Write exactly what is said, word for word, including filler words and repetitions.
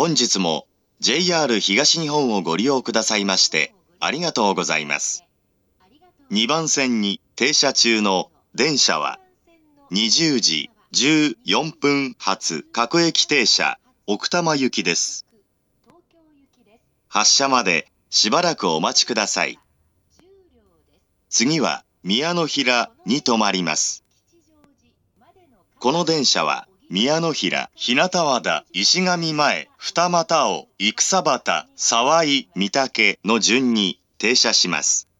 本日も ジェイアール 東日本をご利用くださいましてありがとうございます。にばん線に停車中の電車はにじゅうじじゅうよんぷん発各駅停車奥多摩行きです。発車までしばらくお待ちください。次は宮の平に停まります。この電車は宮の平、日向和田、石神前、二俣尾、生草端、沢井、御嶽の順に停車します。